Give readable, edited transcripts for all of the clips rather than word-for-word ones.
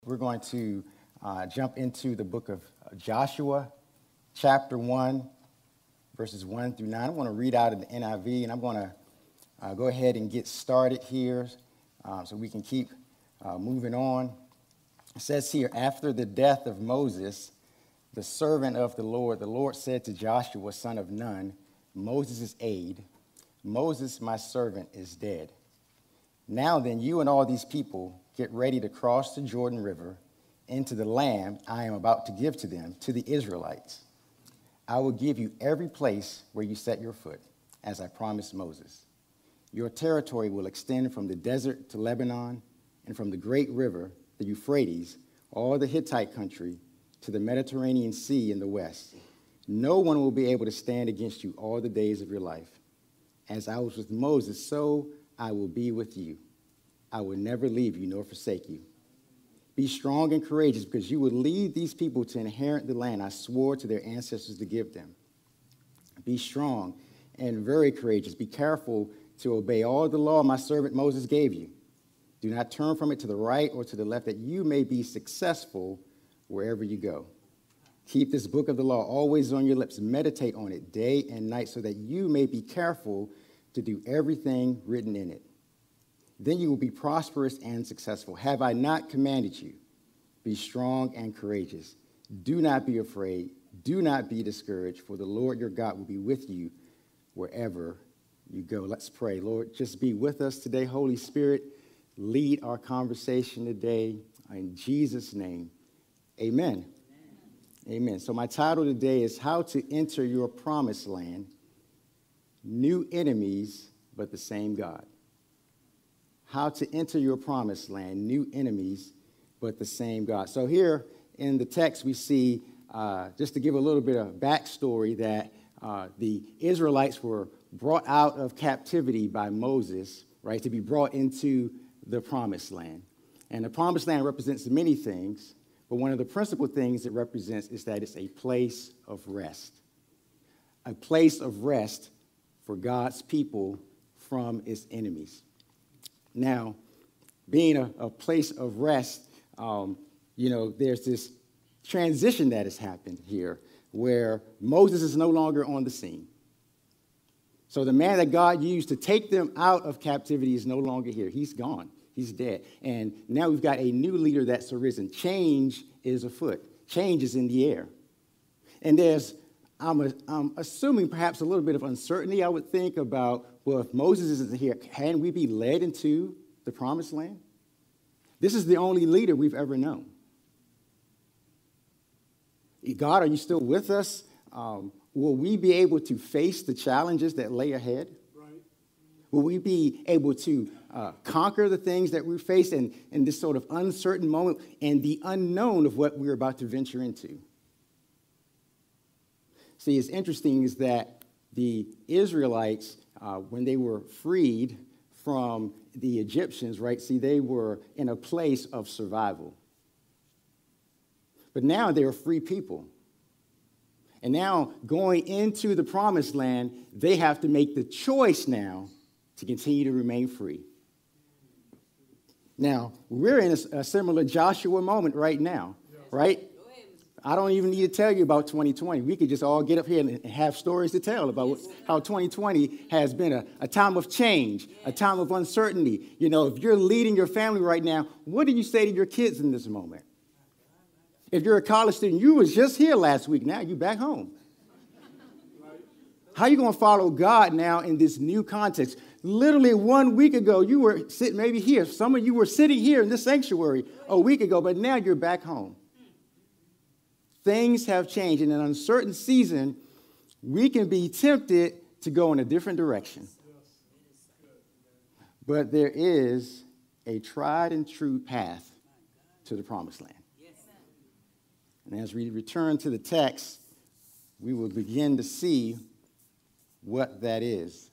We're going to jump into the book of Joshua, chapter 1, verses 1 through 9. I'm going to read out in the NIV, and I'm going to go ahead and get started here so we can keep moving on. It says here, after the death of Moses, the servant of the Lord said to Joshua, son of Nun, Moses' aide, Moses, my servant, is dead. Now then, you and all these people get ready to cross the Jordan River into the land I am about to give to them, to the Israelites. I will give you every place where you set your foot, as I promised Moses. Your territory will extend from the desert to Lebanon, and from the great river, the Euphrates, all the Hittite country, to the Mediterranean Sea in the west. No one will be able to stand against you all the days of your life. As I was with Moses, so I will be with you. I will never leave you nor forsake you. Be strong and courageous, because you will lead these people to inherit the land I swore to their ancestors to give them. Be strong and very courageous. Be careful to obey all the law my servant Moses gave you. Do not turn from it to the right or to the left, that you may be successful wherever you go. Keep this book of the law always on your lips. Meditate on it day and night, so that you may be careful to do everything written in it. Then you will be prosperous and successful. Have I not commanded you? Be strong and courageous. Do not be afraid. Do not be discouraged, for the Lord your God will be with you wherever you go. Let's pray. Lord, just be with us today. Holy Spirit, lead our conversation today. In Jesus' name, amen. Amen. So my title today is How to Enter Your Promised Land, New Enemies, but the Same God. How to enter your promised land, new enemies, but the same God. So here in the text we see, just to give a little bit of backstory, that the Israelites were brought out of captivity by Moses, right, to be brought into the promised land. And the promised land represents many things, but one of the principal things it represents is that it's a place of rest. A place of rest for God's people from its enemies. Now, being a place of rest, there's this transition that has happened here where Moses is no longer on the scene. So the man that God used to take them out of captivity is no longer here. He's gone. He's dead. And now we've got a new leader that's arisen. Change is afoot. Change is in the air. And I'm assuming perhaps a little bit of uncertainty, I would think, about, well, if Moses isn't here, can we be led into the promised land? This is the only leader we've ever known. God, are you still with us? Will we be able to face the challenges that lay ahead? Right. Will we be able to conquer the things that we face in this sort of uncertain moment and the unknown of what we're about to venture into? See, it's interesting is that the Israelites, when they were freed from the Egyptians, right, see, they were in a place of survival. But now they're free people. And now going into the promised land, they have to make the choice now to continue to remain free. Now, we're in a similar Joshua moment right now, right? I don't even need to tell you about 2020. We could just all get up here and have stories to tell about how 2020 has been a time of change, a time of uncertainty. You know, if you're leading your family right now, what do you say to your kids in this moment? If you're a college student, you was just here last week. Now you're back home. How are you going to follow God now in this new context? Literally 1 week ago, you were sitting maybe here. Some of you were sitting here in this sanctuary a week ago, but now you're back home. Things have changed. In an uncertain season, we can be tempted to go in a different direction. But there is a tried and true path to the promised land. And as we return to the text, we will begin to see what that is.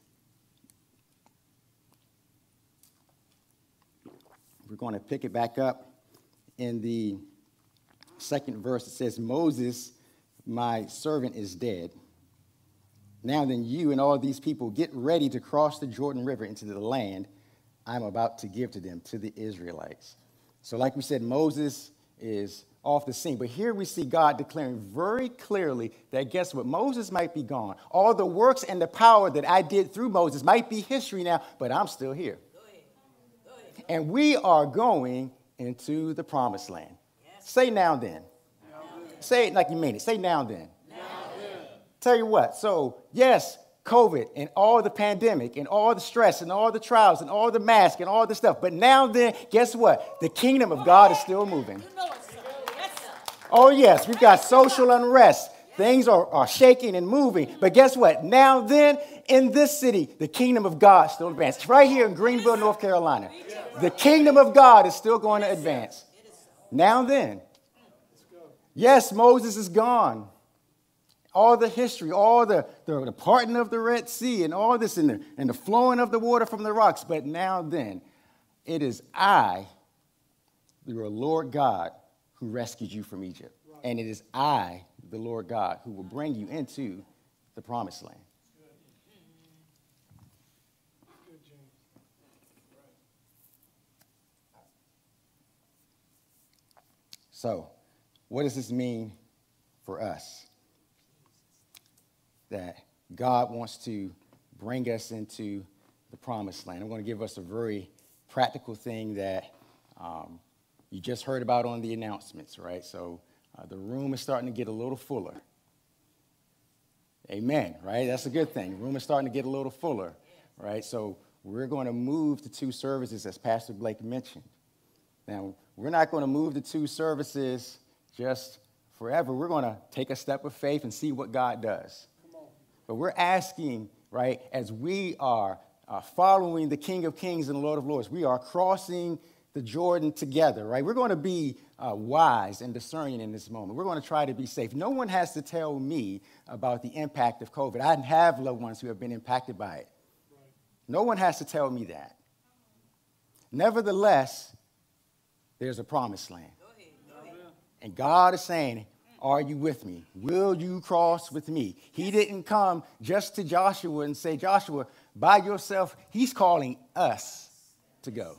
We're going to pick it back up in the second verse. It says, Moses, my servant, is dead. Now then, you and all these people get ready to cross the Jordan River into the land I'm about to give to them, to the Israelites. So like we said, Moses is off the scene. But here we see God declaring very clearly that guess what? Moses might be gone. All the works and the power that I did through Moses might be history now, but I'm still here. Go ahead. And we are going into the promised land. Yes. Say now then. Now then. Say it like you mean it. Say now then. Now then. Tell you what. So, yes, COVID and all the pandemic and all the stress and all the trials and all the masks and all the stuff. But now then, guess what? The kingdom of God is still moving. Oh, yes, we've got social unrest. Things are shaking and moving. But guess what? Now then, in this city, the kingdom of God still advances. Right here in Greenville, North Carolina. The kingdom of God is still going to advance. Now then. Yes, Moses is gone. All the history, all the parting of the Red Sea and all this and the flowing of the water from the rocks. But now then, it is I, your Lord God, who rescued you from Egypt. Right. And it is I, the Lord God, who will bring you into the promised land. Good, James. Right. So, what does this mean for us? That God wants to bring us into the promised land. I'm going to give us a very practical thing that you just heard about on the announcements, right? So the room is starting to get a little fuller. Amen, right? That's a good thing. The room is starting to get a little fuller, right? So we're going to move to 2 services, as Pastor Blake mentioned. Now, we're not going to move to 2 services just forever. We're going to take a step of faith and see what God does. But we're asking, right, as we are following the King of Kings and the Lord of Lords, we are crossing the Jordan together, right? We're going to be wise and discerning in this moment. We're going to try to be safe. No one has to tell me about the impact of COVID. I have loved ones who have been impacted by it. Right. No one has to tell me that. Nevertheless, there's a promised land. Go ahead. And God is saying, are you with me? Will you cross with me? He didn't come just to Joshua and say, Joshua, by yourself. He's calling us to go.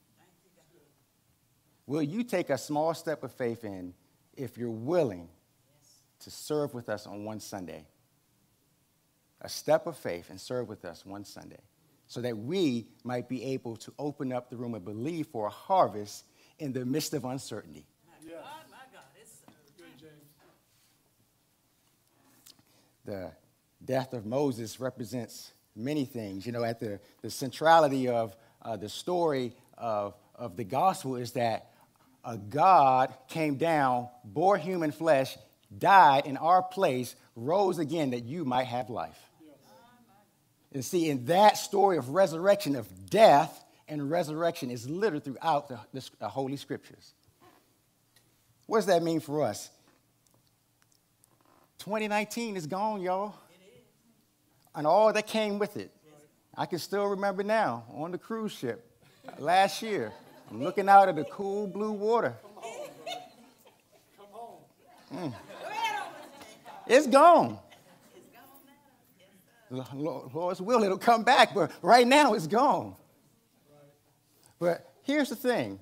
Will you take a small step of faith in if you're willing to serve with us on one Sunday? A step of faith and serve with us one Sunday so that we might be able to open up the room and believe for a harvest in the midst of uncertainty. Yeah. My God, it's good, James. The death of Moses represents many things. You know, at the centrality of the story of the gospel is that a God came down, bore human flesh, died in our place, rose again that you might have life. Yes. And see, in that story of resurrection, of death and resurrection is littered throughout the Holy Scriptures. What does that mean for us? 2019 is gone, y'all. It is. And all that came with it. I can still remember now on the cruise ship last year. I'm looking out at the cool blue water. Come on. It's gone. Lord's will, it'll come back, but right now it's gone. But here's the thing.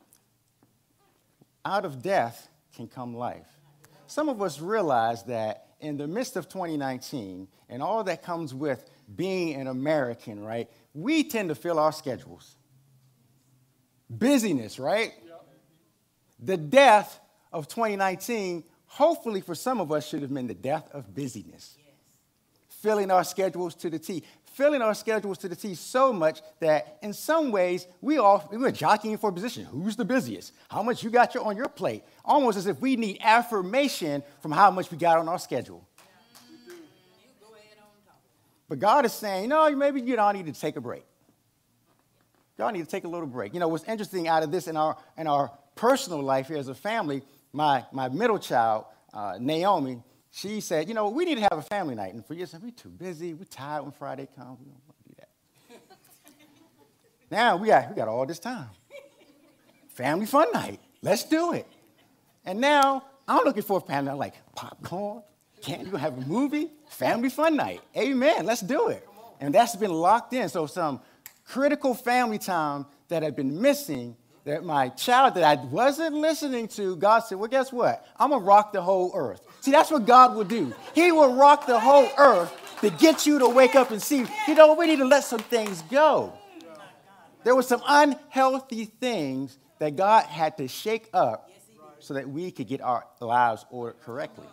Out of death can come life. Some of us realize that in the midst of 2019 and all that comes with being an American, right, we tend to fill our schedules. Busyness, right? Yep. The death of 2019, hopefully for some of us, should have been the death of busyness. Yes. Filling our schedules to the T. Filling our schedules to the T so much that in some ways we were jockeying for position. Who's the busiest? How much you got on your plate? Almost as if we need affirmation from how much we got on our schedule. Yeah. You go ahead on top. But God is saying, no, maybe you don't need to take a break. Y'all need to take a little break. You know, what's interesting out of this in our personal life here as a family, my middle child, Naomi, she said, you know, we need to have a family night. And for years, we're too busy. We're tired when Friday comes. We don't want to do that. Now we got all this time. Family fun night. Let's do it. And now I'm looking for a family night like popcorn, candy, we're going to have a movie, family fun night. Amen. Let's do it. And that's been locked in. So some critical family time that had been missing that my child that I wasn't listening to, God said, well, guess what? I'm going to rock the whole earth. See, that's what God will do. He will rock the whole earth to get you to wake up and see, we need to let some things go. There were some unhealthy things that God had to shake up so that we could get our lives ordered correctly.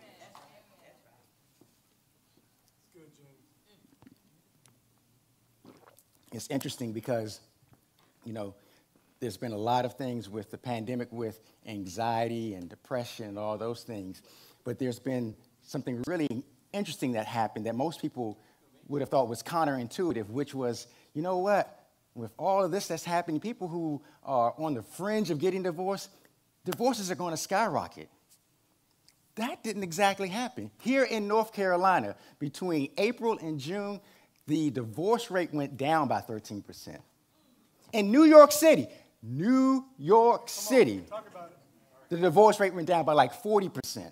It's interesting because, there's been a lot of things with the pandemic with anxiety and depression and all those things. But there's been something really interesting that happened that most people would have thought was counterintuitive, which was, you know what? With all of this that's happening, people who are on the fringe of getting divorced, divorces are going to skyrocket. That didn't exactly happen. Here in North Carolina, between April and June, the divorce rate went down by 13%. In New York City, the divorce rate went down by like 40%.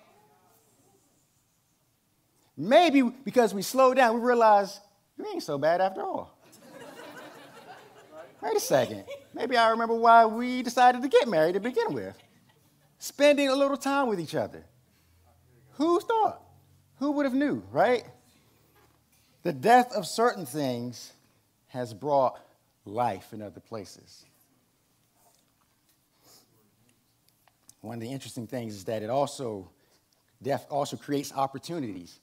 Maybe because we slowed down, we realized we ain't so bad after all. Wait a second. Maybe I remember why we decided to get married to begin with. Spending a little time with each other. Who thought? Who would have knew, right? The death of certain things has brought life in other places. One of the interesting things is that death also creates opportunities.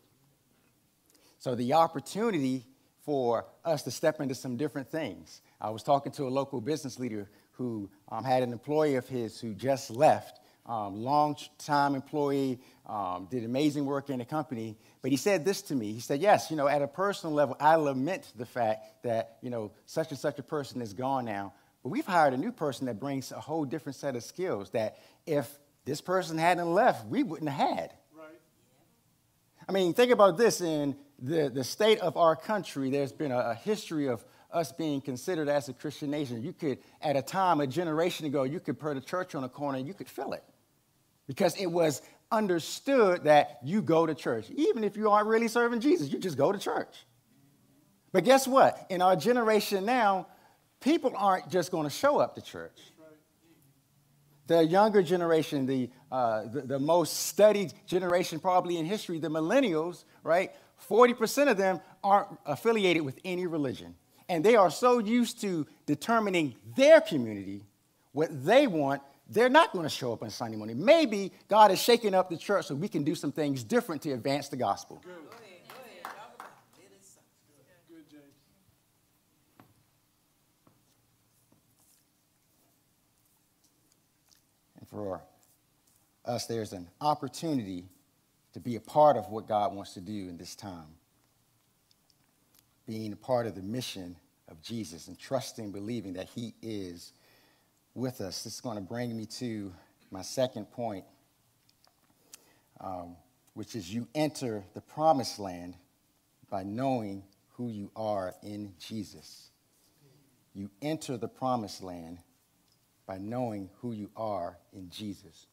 So the opportunity for us to step into some different things. I was talking to a local business leader who had an employee of his who just left, long-time employee, did amazing work in the company. But he said this to me. He said, yes, at a personal level, I lament the fact that, such and such a person is gone now. But we've hired a new person that brings a whole different set of skills that if this person hadn't left, we wouldn't have had. Right. I mean, think about this. In the state of our country, there's been a history of us being considered as a Christian nation. You could, at a time, a generation ago, you could put a church on a corner and you could fill it. Because it was understood that you go to church. Even if you aren't really serving Jesus, you just go to church. But guess what? In our generation now, people aren't just going to show up to church. The younger generation, the most studied generation probably in history, the millennials, right? 40% of them aren't affiliated with any religion. And they are so used to determining their community, what they want, they're not going to show up on Sunday morning. Maybe God is shaking up the church so we can do some things different to advance the gospel. Good. Go ahead. Talk about it. It is good, James. And for us, there's an opportunity to be a part of what God wants to do in this time. Being a part of the mission of Jesus and trusting, believing that he is with us. This is going to bring me to my second point, which is you enter the promised land by knowing who you are in Jesus. You enter the promised land by knowing who you are in Jesus.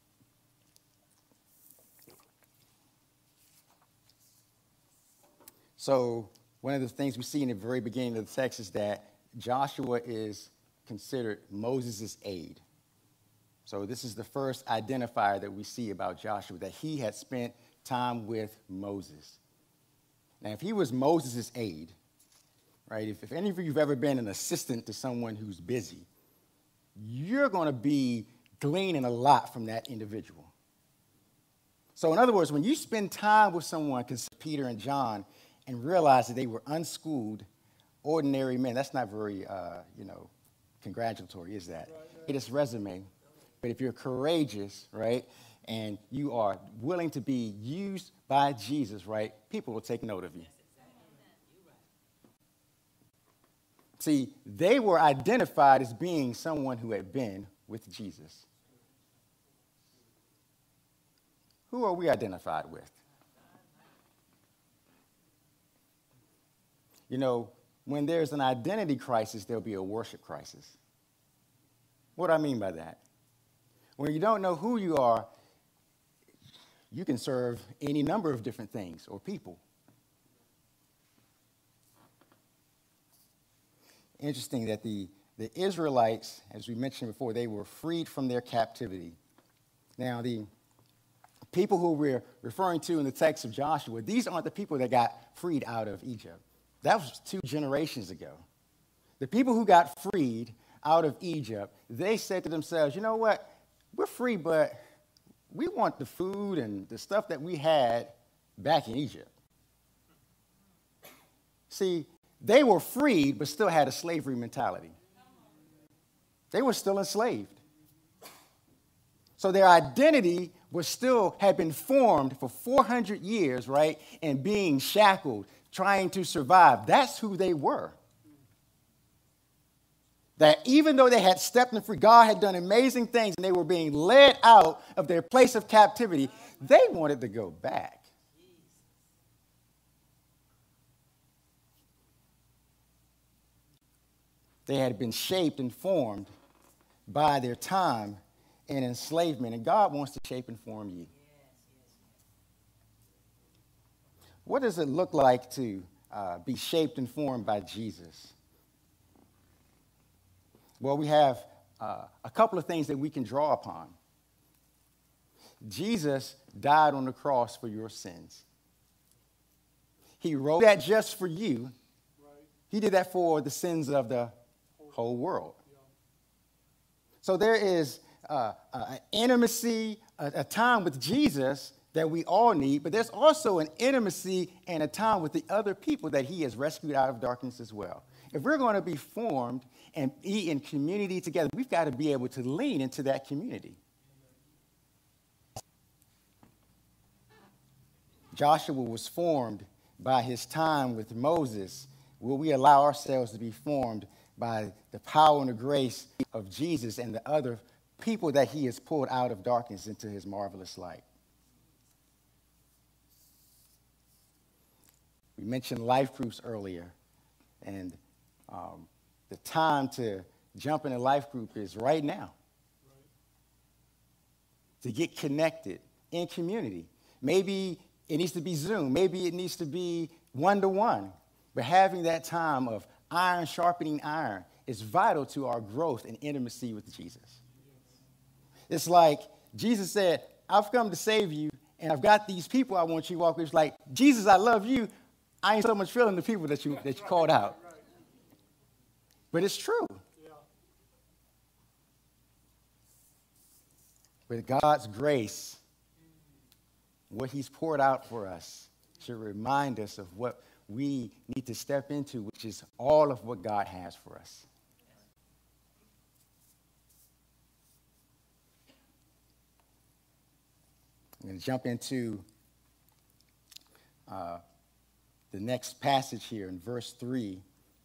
So one of the things we see in the very beginning of the text is that Joshua is considered Moses' aide. So this is the first identifier that we see about Joshua, that he had spent time with Moses. Now, if he was Moses' aide, right, if any of you have ever been an assistant to someone who's busy, you're going to be gleaning a lot from that individual. So in other words, when you spend time with someone, consider Peter and John, and realize that they were unschooled, ordinary men, that's not very, congratulatory, is that? Right. It is resume. But if you're courageous, right, and you are willing to be used by Jesus, right, people will take note of you. See, they were identified as being someone who had been with Jesus. Who are we identified with? When there's an identity crisis, there'll be a worship crisis. What do I mean by that? When you don't know who you are, you can serve any number of different things or people. Interesting that the the Israelites, as we mentioned before, they were freed from their captivity. Now, the people who we're referring to in the text of Joshua, these aren't the people that got freed out of Egypt. That was 2 generations ago. The people who got freed out of Egypt, they said to themselves, you know what? We're free, but we want the food and the stuff that we had back in Egypt. See, they were freed, but still had a slavery mentality. They were still enslaved. So their identity was still had been formed for 400 years, right? And being shackled, trying to survive. That's who they were. That even though they had stepped in free, God had done amazing things and they were being led out of their place of captivity, they wanted to go back. They had been shaped and formed by their time in enslavement, and God wants to shape and form you. What does it look like to be shaped and formed by Jesus? Well, we have a couple of things that we can draw upon. Jesus died on the cross for your sins. He wrote that just for you. He did that for the sins of the whole world. So there is an intimacy, a time with Jesus that we all need, but there's also an intimacy and a time with the other people that he has rescued out of darkness as well. If we're going to be formed and be in community together, we've got to be able to lean into that community. Joshua was formed by his time with Moses. Will we allow ourselves to be formed by the power and the grace of Jesus and the other people that he has pulled out of darkness into his marvelous light? We mentioned life groups earlier, and the time to jump in a life group is right now. To get connected in community. Maybe it needs to be Zoom. Maybe it needs to be one-to-one. But having that time of iron sharpening iron is vital to our growth and intimacy with Jesus. It's like Jesus said, I've come to save you, and I've got these people I want you to walk with. It's like, Jesus, I love you. I ain't so much feeling the people that you called out. But it's true. With God's grace, what he's poured out for us should remind us of what we need to step into, which is all of what God has for us. I'm going to jump into the next passage here in verse 3.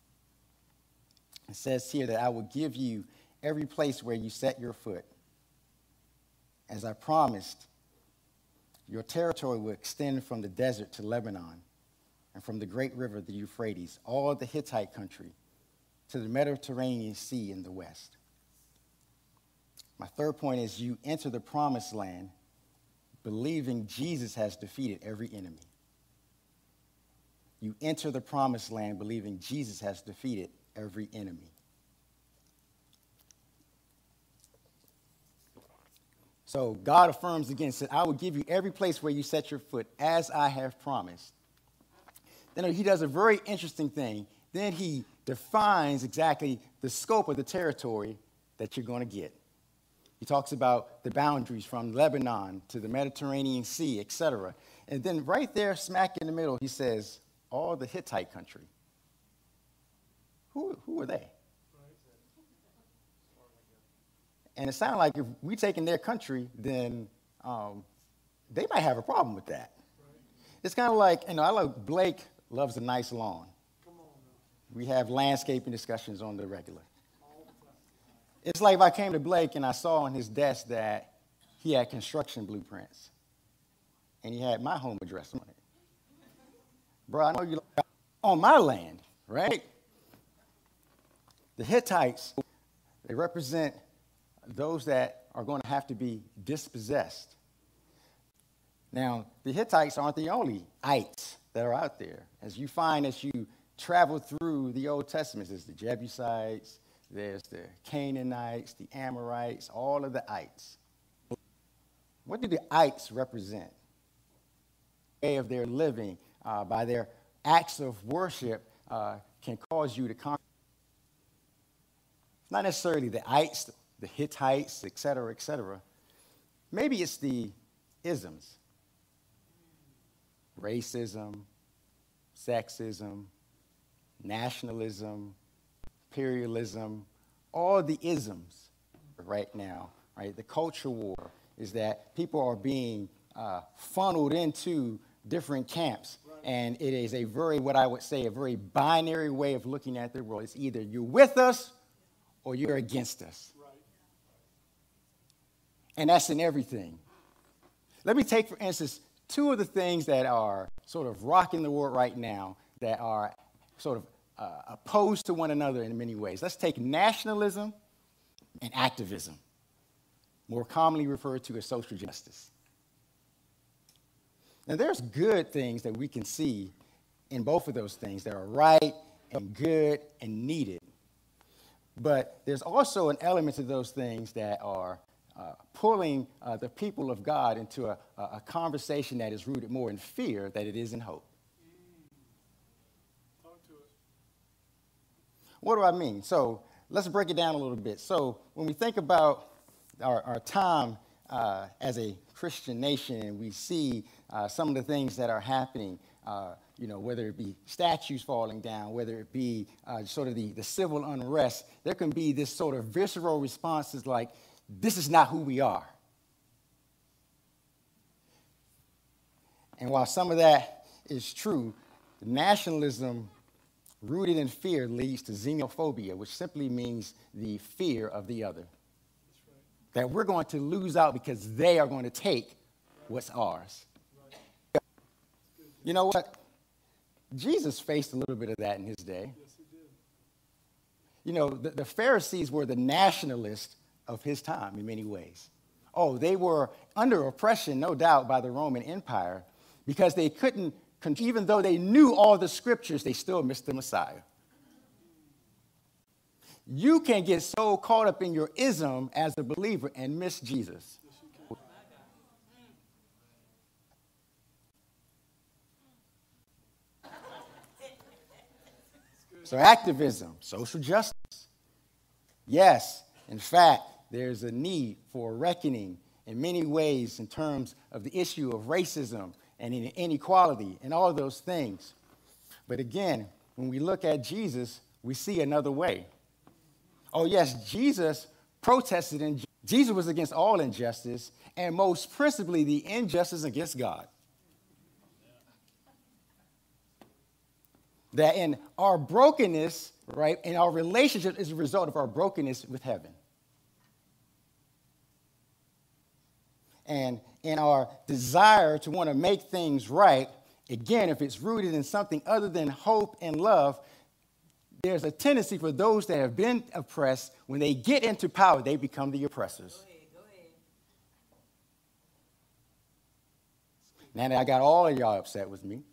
It says here that I will give you every place where you set your foot. As I promised, your territory will extend from the desert to Lebanon and from the great river, the Euphrates, all the Hittite country, to the Mediterranean Sea in the west. My third point is you enter the promised land believing Jesus has defeated every enemy. You enter the promised land believing Jesus has defeated every enemy. So God affirms again, said, I will give you every place where you set your foot, as I have promised. Then he does a very interesting thing. Then he defines exactly the scope of the territory that you're going to get. He talks about the boundaries from Lebanon to the Mediterranean Sea, etc. And then right there, smack in the middle, he says, all the Hittite country. Who are they? And it sounds like if we take in their country, then they might have a problem with that. It's kind of like, I love Blake loves a nice lawn. We have landscaping discussions on the regular. It's like if I came to Blake and I saw on his desk that he had construction blueprints and he had my home address on it. Bro, I know you on my land, right? The Hittites, they represent those that are going to have to be dispossessed. Now, the Hittites aren't the only ites that are out there. As you find as you travel through the Old Testament, there's the Jebusites, there's the Canaanites, the Amorites, all of the ites. What do the ites represent? Way of their living, by their acts of worship, can cause you to conquer. Not necessarily the ites, the Hittites, et cetera, et cetera. Maybe it's the isms. Racism, sexism, nationalism, imperialism, all the isms right now, right? The culture war is that people are being funneled into different camps. Right. And it is a very, what I would say, a very binary way of looking at the world. It's either you're with us or you're against us. Right. And that's in everything. Let me take, for instance, two of the things that are sort of rocking the world right now that are sort of opposed to one another in many ways. Let's take nationalism and activism, more commonly referred to as social justice. Now, there's good things that we can see in both of those things that are right and good and needed. But there's also an element to those things that are pulling the people of God into a conversation that is rooted more in fear than it is in hope. Talk to us. What do I mean? So let's break it down a little bit. So when we think about our time as a Christian nation, we see some of the things that are happening, whether it be statues falling down, whether it be sort of the civil unrest, there can be this sort of visceral responses like, this is not who we are. And while some of that is true, nationalism rooted in fear leads to xenophobia, which simply means the fear of the other. That's right. That we're going to lose out because they are going to take what's ours. Right. You know what? Jesus faced a little bit of that in his day. Yes, he did. You know, the Pharisees were the nationalists of his time in many ways. Oh, they were under oppression, no doubt, by the Roman Empire because they couldn't, even though they knew all the scriptures, they still missed the Messiah. You can get so caught up in your ism as a believer and miss Jesus. So activism, social justice. Yes, in fact, there's a need for reckoning in many ways in terms of the issue of racism and inequality and all of those things. But again, when we look at Jesus, we see another way. Oh, yes, Jesus protested, and Jesus was against all injustice, and most principally the injustice against God. That in our brokenness, right, in our relationship is a result of our brokenness with heaven. And in our desire to want to make things right, again, if it's rooted in something other than hope and love, there's a tendency for those that have been oppressed, when they get into power, they become the oppressors. Go ahead. Now that I got all of y'all upset with me,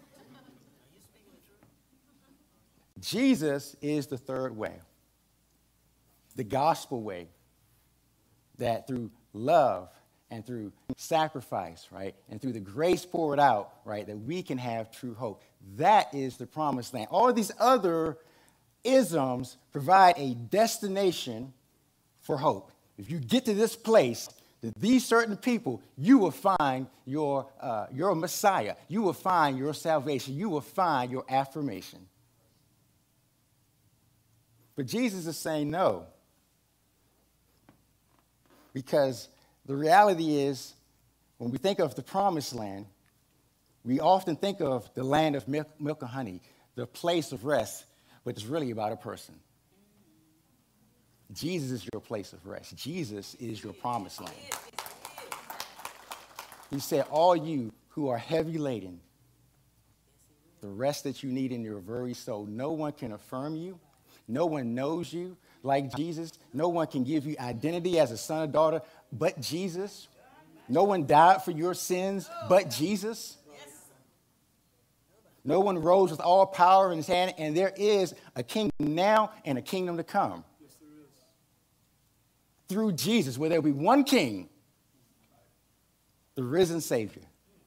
Jesus is the third way, the gospel way, that through love and through sacrifice, right, and through the grace poured out, right, that we can have true hope. That is the promised land. All of these other isms provide a destination for hope. If you get to this place, that these certain people, you will find your Messiah. You will find your salvation. You will find your affirmation. But Jesus is saying no. Because the reality is, when we think of the promised land, we often think of the land of milk and honey, the place of rest, but it's really about a person. Jesus is your place of rest. Jesus is your promised land. He said, all you who are heavy laden, the rest that you need in your very soul, no one can affirm you. No one knows you like Jesus. No one can give you identity as a son or daughter but Jesus. No one died for your sins but Jesus. No one rose with all power in his hand, and there is a kingdom now and a kingdom to come. Yes, through Jesus, where there will be one king, the risen Savior.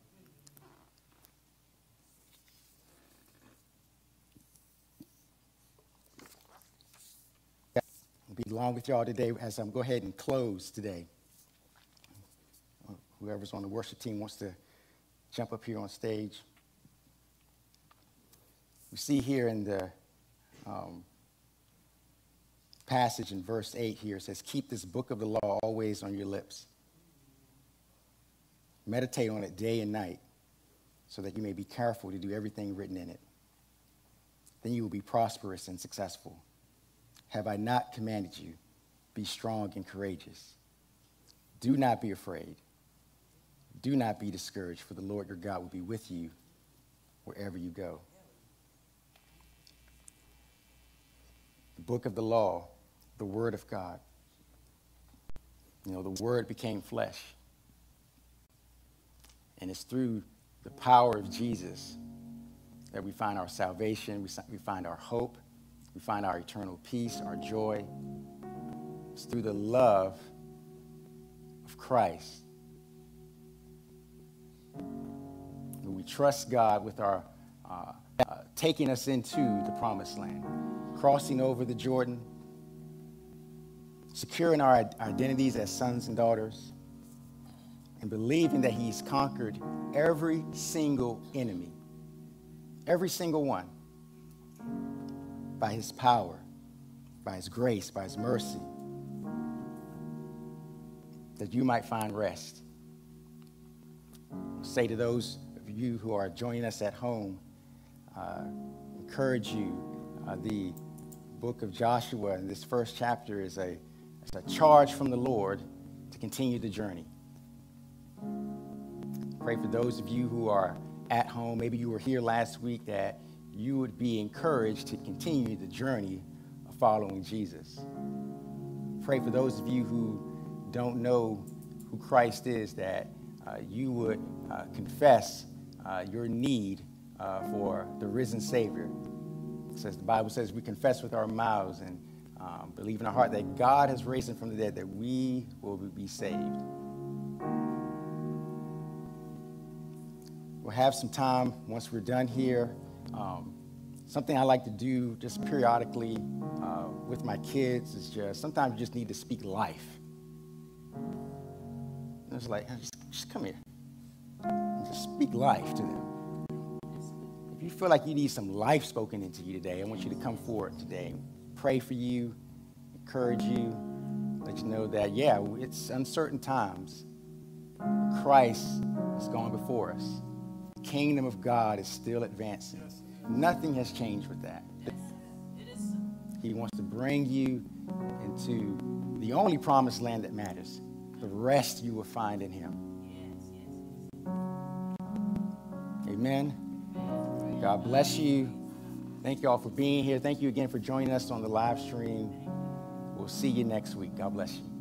I'll be along with y'all today as I'm go ahead and close today. Whoever's on the worship team wants to jump up here on stage. We see here in the passage in verse 8 here, it says, keep this book of the law always on your lips. Meditate on it day and night so that you may be careful to do everything written in it. Then you will be prosperous and successful. Have I not commanded you? Be strong and courageous. Do not be afraid. Do not be discouraged, for the Lord your God will be with you wherever you go. The book of the law, the word of God. You know, the word became flesh. And it's through the power of Jesus that we find our salvation, we find our hope, we find our eternal peace, our joy. It's through the love of Christ. We trust God with our taking us into the promised land, crossing over the Jordan, securing our identities as sons and daughters, and believing that he's conquered every single enemy, every single one, by his power, by his grace, by his mercy, that you might find rest. I'll say to those of you who are joining us at home, encourage you, the book of Joshua in this first chapter is a charge from the Lord to continue the journey. Pray for those of you who are at home, maybe you were here last week, that you would be encouraged to continue the journey of following Jesus. Pray for those of you who don't know who Christ is, that you would confess your need for the risen Savior. It says, the Bible says we confess with our mouths and believe in our heart that God has raised him from the dead, that we will be saved. We'll have some time once we're done here. Something I like to do just periodically with my kids is just, sometimes you just need to speak life. And it's like, just come here. And just speak life to them. If you feel like you need some life spoken into you today, I want you to come forward today. Pray for you, encourage you, let you know that, yeah, it's uncertain times. Christ is going before us. The kingdom of God is still advancing. Nothing has changed with that. He wants to bring you into the only promised land that matters. The rest you will find in him. Amen. God bless you. Thank you all for being here. Thank you again for joining us on the live stream. We'll see you next week. God bless you.